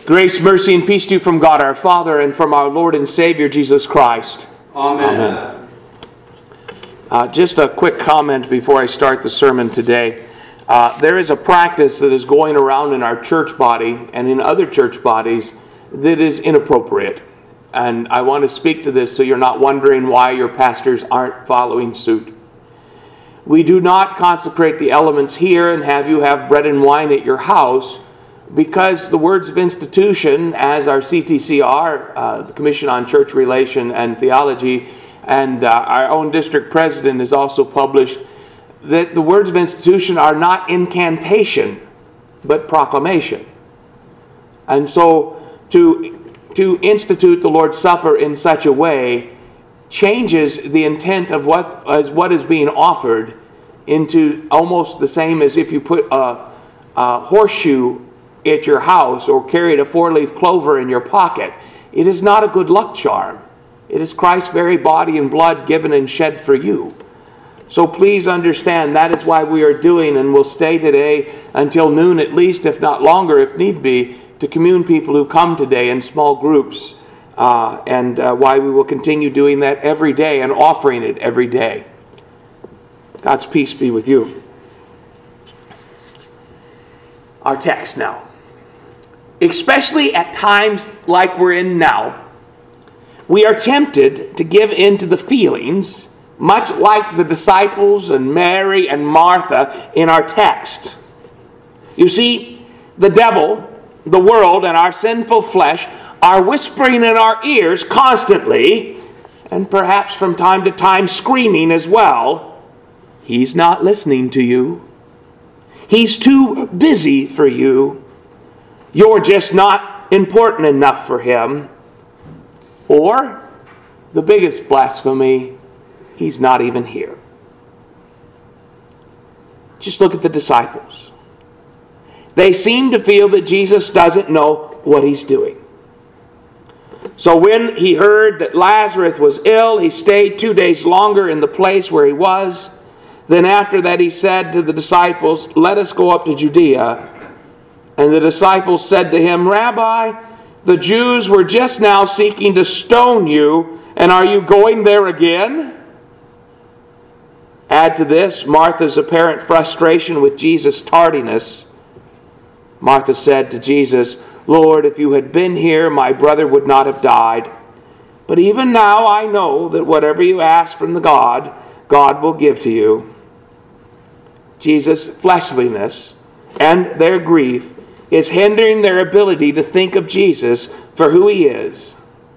Grace, mercy, and peace to you from God our Father and from our Lord and Savior Jesus Christ. Amen. Just a quick comment before I start the sermon today. There is a practice that is going around in our church body and in other church bodies that is inappropriate. And I want to speak to this so you're not wondering why your pastors aren't following suit. We do not consecrate the elements here and have you have bread and wine at your house, because the words of institution, as our CTCR, the Commission on Church Relation and Theology, and our own district president has also published, that the words of institution are not incantation, but proclamation. And so to institute the Lord's Supper in such a way changes the intent of what is being offered into almost the same as if you put a horseshoe at your house or carried a 4-leaf clover in your pocket. It is not a good luck charm. It is Christ's very body and blood given and shed for you. So please understand that is why we are doing and will stay today until noon at least, if not longer if need be, to commune people who come today in small groups, and why we will continue doing that every day and offering it every day. God's peace be with you. Our text now. Especially at times like we're in now, we are tempted to give in to the feelings, much like the disciples and Mary and Martha in our text. You see, the devil, the world, and our sinful flesh are whispering in our ears constantly, and perhaps from time to time screaming as well, "He's not listening to you. He's too busy for you. You're just not important enough for him." Or, the biggest blasphemy, he's not even here. Just look at the disciples. They seem to feel that Jesus doesn't know what he's doing. So when he heard that Lazarus was ill, he stayed 2 days longer in the place where he was. Then after that he said to the disciples, "Let us go up to Judea." And the disciples said to him, "Rabbi, the Jews were just now seeking to stone you, and are you going there again?" Add to this Martha's apparent frustration with Jesus' tardiness. Martha said to Jesus, "Lord, if you had been here, my brother would not have died. But even now I know that whatever you ask from the God, God will give to you." Jesus' fleshliness and their grief is hindering their ability to think of Jesus for who he is.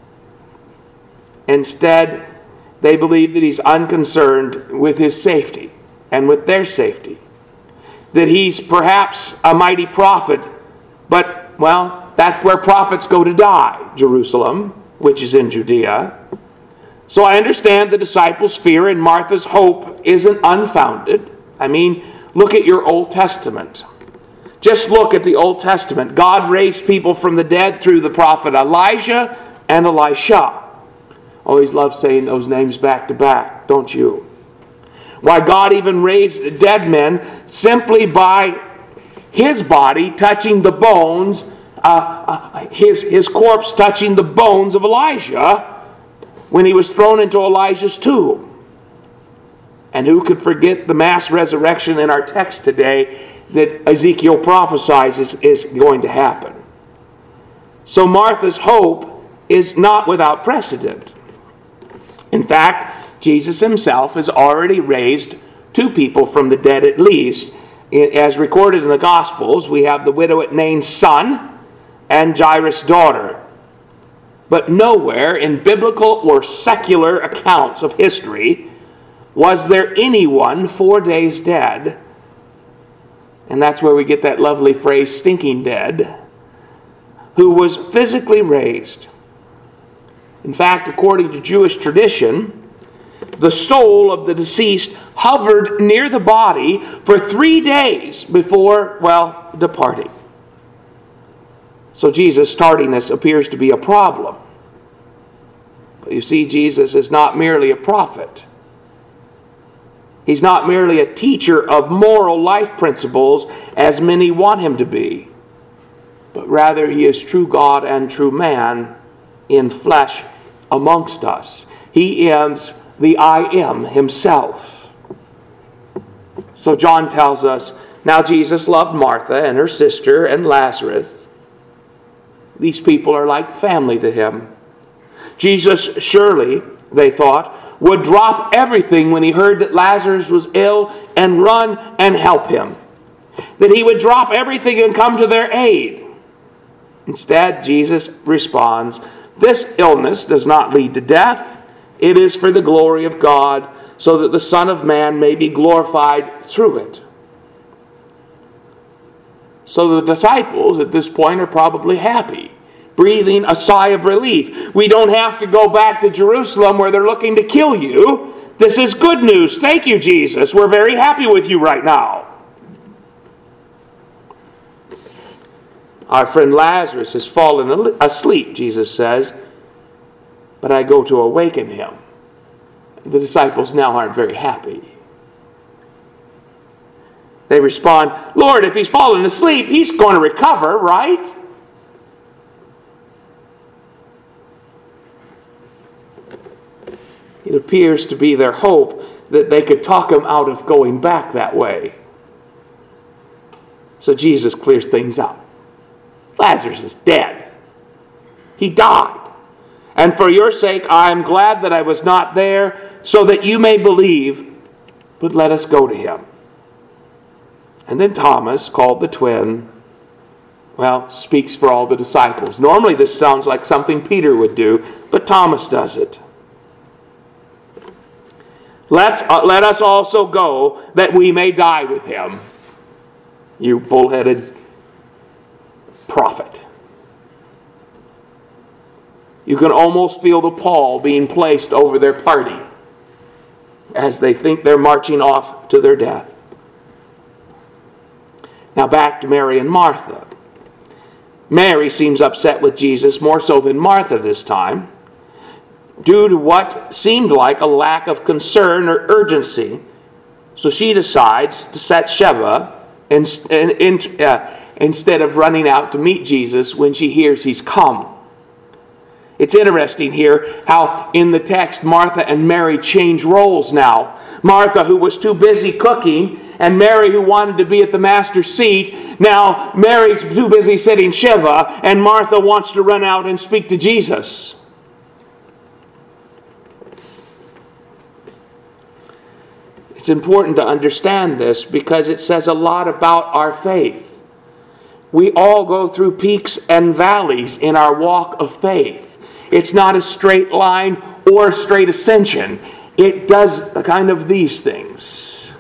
Instead, they believe that he's unconcerned with his safety and with their safety. That he's perhaps a mighty prophet, but, well, that's where prophets go to die, Jerusalem, which is in Judea. So I understand the disciples' fear and Martha's hope isn't unfounded. I mean, look at your Old Testament. Just look at the Old Testament. God raised people from the dead through the prophet Elijah and Elisha. Always love saying those names back to back, don't you? Why, God even raised dead men simply by his body touching the bones, his corpse touching the bones of Elijah when he was thrown into Elijah's tomb. And who could forget the mass resurrection in our text today that Ezekiel prophesies is going to happen. So Martha's hope is not without precedent. In fact, Jesus himself has already raised 2 people from the dead at least. As recorded in the Gospels, we have the widow at Nain's son and Jairus' daughter. But nowhere in biblical or secular accounts of history was there anyone 4 days dead. And that's where we get that lovely phrase, stinking dead, who was physically raised. In fact, according to Jewish tradition, the soul of the deceased hovered near the body for 3 days before, departing. So Jesus' tardiness appears to be a problem. But you see, Jesus is not merely a prophet. He's not merely a teacher of moral life principles, as many want him to be. but rather he is true God and true man in flesh amongst us. He is the I am himself. So John tells us, now Jesus loved Martha and her sister and Lazarus. These people are like family to him. Jesus surely, they thought, would drop everything when he heard that Lazarus was ill and run and help him. That he would drop everything and come to their aid. Instead, Jesus responds, this illness does not lead to death. It is for the glory of God, so that the Son of Man may be glorified through it. So the disciples at this point are probably happy, breathing a sigh of relief. We don't have to go back to Jerusalem where they're looking to kill you. This is good news. Thank you, Jesus. We're very happy with you right now. Our friend Lazarus has fallen asleep, Jesus says, but I go to awaken him. The disciples now aren't very happy. They respond, Lord, if he's fallen asleep, he's going to recover, right? It appears to be their hope that they could talk him out of going back that way. So Jesus clears things up. Lazarus is dead. He died. And for your sake, I am glad that I was not there, so that you may believe, but let us go to him. And then Thomas, called the twin, speaks for all the disciples. Normally this sounds like something Peter would do, but Thomas does it. Let us also go, that we may die with him. You bullheaded prophet. You can almost feel the pall being placed over their party as they think they're marching off to their death. Now back to Mary and Martha. Mary seems upset with Jesus more so than Martha this time, due to what seemed like a lack of concern or urgency. So she decides to set Sheva instead of running out to meet Jesus when she hears he's come. It's interesting here how in the text Martha and Mary change roles now. Martha, who was too busy cooking, and Mary, who wanted to be at the master's seat. Now Mary's too busy sitting Shiva, and Martha wants to run out and speak to Jesus. It's important to understand this because it says a lot about our faith. We all go through peaks and valleys in our walk of faith. It's not a straight line or a straight ascension. It does kind of these things.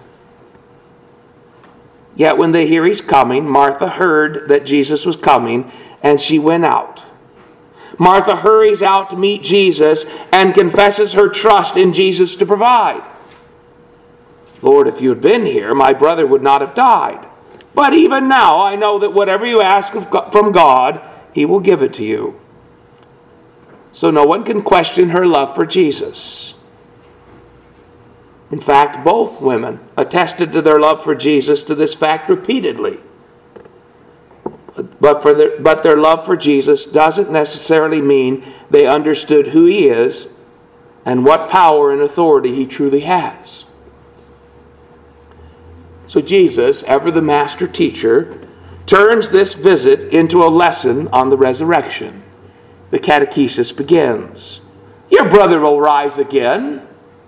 Yet when they hear he's coming, Martha heard that Jesus was coming, and she went out. Martha hurries out to meet Jesus and confesses her trust in Jesus to provide. Lord, if you had been here, my brother would not have died. But even now, I know that whatever you ask from God, he will give it to you. So no one can question her love for Jesus. In fact, both women attested to their love for Jesus to this fact repeatedly. But their love for Jesus doesn't necessarily mean they understood who he is and what power and authority he truly has. So Jesus, ever the master teacher, turns this visit into a lesson on the resurrection. The catechesis begins. Your brother will rise again.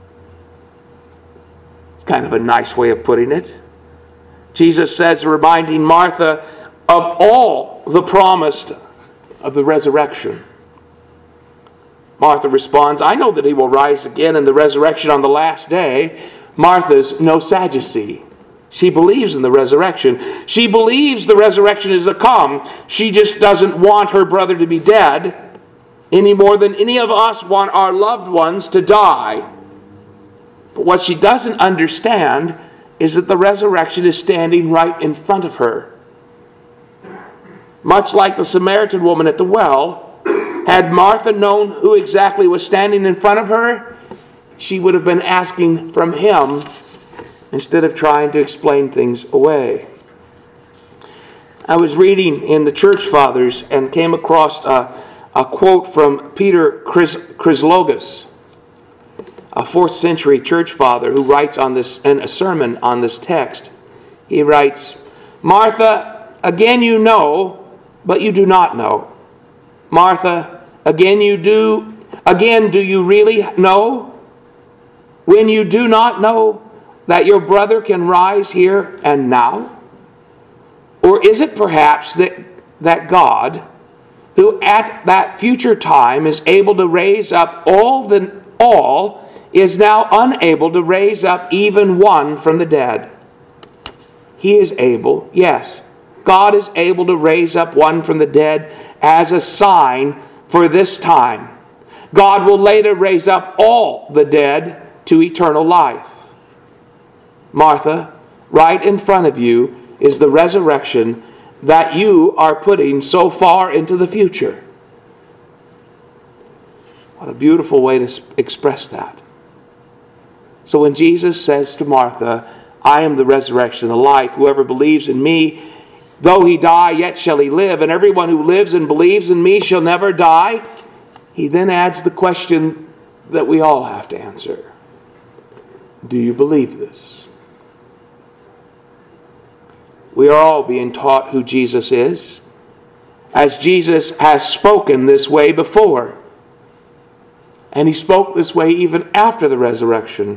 It's kind of a nice way of putting it. Jesus says, reminding Martha of all the promised of the resurrection. Martha responds, I know that he will rise again in the resurrection on the last day. Martha's no Sadducee. She believes in the resurrection. She believes the resurrection is to come. She just doesn't want her brother to be dead any more than any of us want our loved ones to die. But what she doesn't understand is that the resurrection is standing right in front of her. Much like the Samaritan woman at the well, had Martha known who exactly was standing in front of her, she would have been asking from him instead of trying to explain things away. I was reading in the Church Fathers and came across a quote from Peter Chryslogos, a 4th century church father who writes on this in a sermon on this text. He writes, "Martha, again you know, but you do not know. Martha, again do you really know? When you do not know that your brother can rise here and now? Or is it perhaps that God, who at that future time is able to raise up all, is now unable to raise up even one from the dead?" He is able, yes, God is able to raise up one from the dead as a sign for this time. God will later raise up all the dead to eternal life. Martha, right in front of you is the resurrection that you are putting so far into the future. What a beautiful way to express that. So when Jesus says to Martha, "I am the resurrection and the life. Whoever believes in me, though he die, yet shall he live. And everyone who lives and believes in me shall never die," he then adds the question that we all have to answer. Do you believe this? We are all being taught who Jesus is, as Jesus has spoken this way before. And he spoke this way even after the resurrection.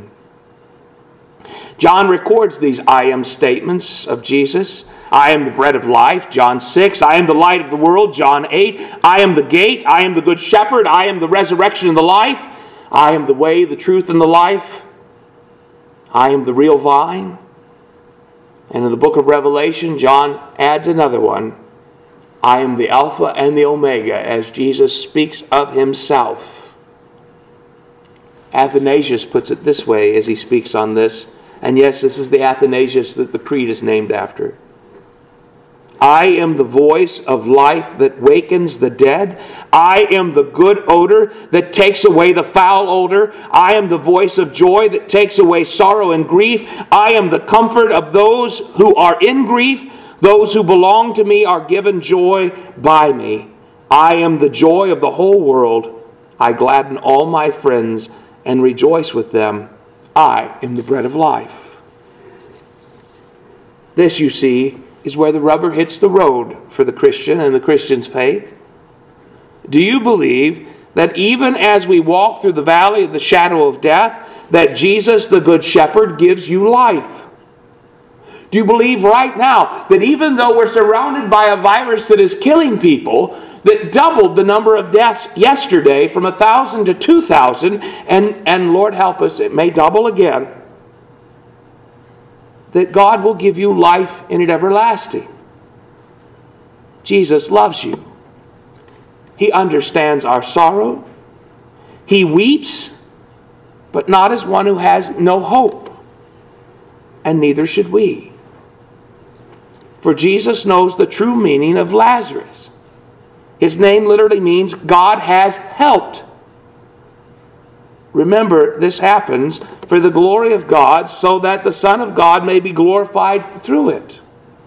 John records these I am statements of Jesus. I am the bread of life, John 6. I am the light of the world, John 8. I am the gate. I am the good shepherd. I am the resurrection and the life. I am the way, the truth, and the life. I am the real vine. And in the book of Revelation, John adds another one. I am the Alpha and the Omega, as Jesus speaks of himself. Athanasius puts it this way as he speaks on this. And yes, this is the Athanasius that the creed is named after. I am the voice of life that wakens the dead. I am the good odor that takes away the foul odor. I am the voice of joy that takes away sorrow and grief. I am the comfort of those who are in grief. Those who belong to me are given joy by me. I am the joy of the whole world. I gladden all my friends and rejoice with them. I am the bread of life. This, you see, is where the rubber hits the road for the Christian and the Christian's faith. Do you believe that even as we walk through the valley of the shadow of death, that Jesus, the Good Shepherd, gives you life? Do you believe right now that even though we're surrounded by a virus that is killing people, that doubled the number of deaths yesterday from 1,000 to 2,000, and Lord help us, it may double again, that God will give you life in it everlasting? Jesus loves you. He understands our sorrow. He weeps, but not as one who has no hope. And neither should we. For Jesus knows the true meaning of Lazarus. His name literally means God has helped. Remember, this happens for the glory of God, so that the Son of God may be glorified through it.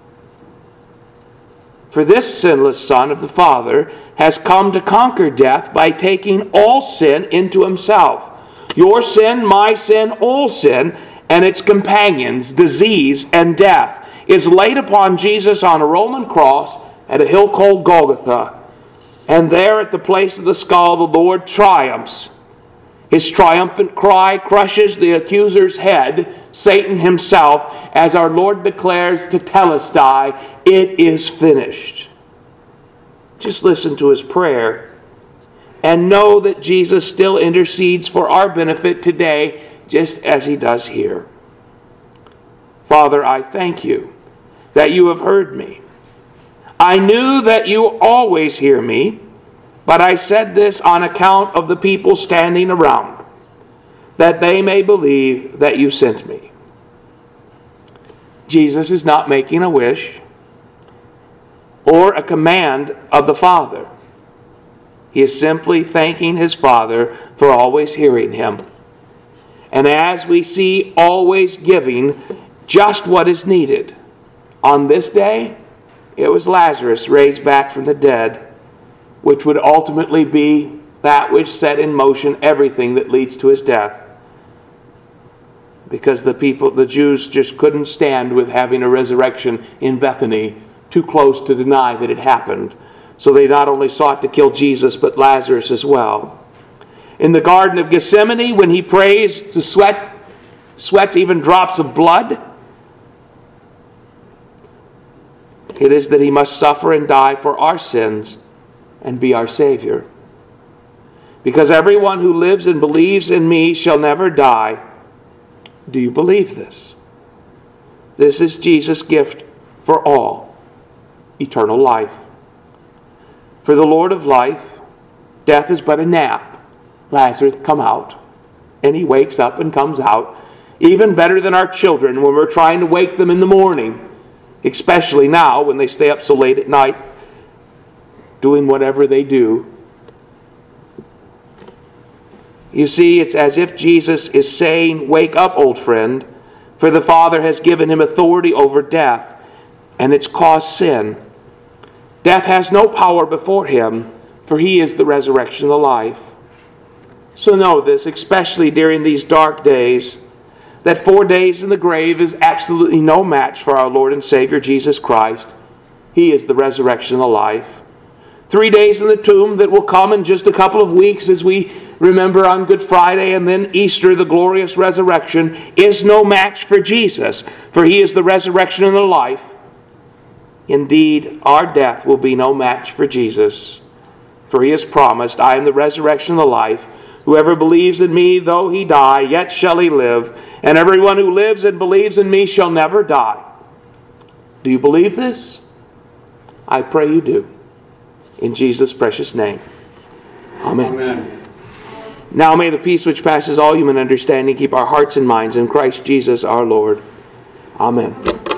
For this sinless Son of the Father has come to conquer death by taking all sin into himself. Your sin, my sin, all sin, and its companions, disease and death, is laid upon Jesus on a Roman cross at a hill called Golgotha. And there at the place of the skull, the Lord triumphs. His triumphant cry crushes the accuser's head, Satan himself, as our Lord declares to Telestai, "It is finished." Just listen to his prayer and know that Jesus still intercedes for our benefit today, just as he does here. Father, I thank you that you have heard me. I knew that you always hear me, but I said this on account of the people standing around, that they may believe that you sent me. Jesus is not making a wish or a command of the Father. He is simply thanking his Father for always hearing him. And as we see, always giving just what is needed on this day, it was Lazarus raised back from the dead, which would ultimately be that which set in motion everything that leads to his death. Because the Jews just couldn't stand with having a resurrection in Bethany, too close to deny that it happened. So they not only sought to kill Jesus, but Lazarus as well. In the Garden of Gethsemane, when he prays, to sweats even drops of blood, it is that he must suffer and die for our sins and be our Savior. Because everyone who lives and believes in me shall never die. Do you believe this? This is Jesus' gift for all, eternal life. For the Lord of life, death is but a nap. Lazarus, come out. And he wakes up and comes out. Even better than our children when we're trying to wake them in the morning. Especially now when they stay up so late at night doing whatever they do. You see, it's as if Jesus is saying, wake up, old friend, for the Father has given him authority over death, and it's caused sin. Death has no power before him, for he is the resurrection and the life. So know this, especially during these dark days, that 4 days in the grave is absolutely no match for our Lord and Savior Jesus Christ. He is the resurrection and the life. 3 days in the tomb that will come in just a couple of weeks as we remember on Good Friday, and then Easter, the glorious resurrection, is no match for Jesus, for he is the resurrection and the life. Indeed, our death will be no match for Jesus, for he has promised, I am the resurrection and the life. Whoever believes in me, though he die, yet shall he live. And everyone who lives and believes in me shall never die. Do you believe this? I pray you do. In Jesus' precious name. Amen. Amen. Now may the peace which passes all human understanding keep our hearts and minds in Christ Jesus our Lord. Amen.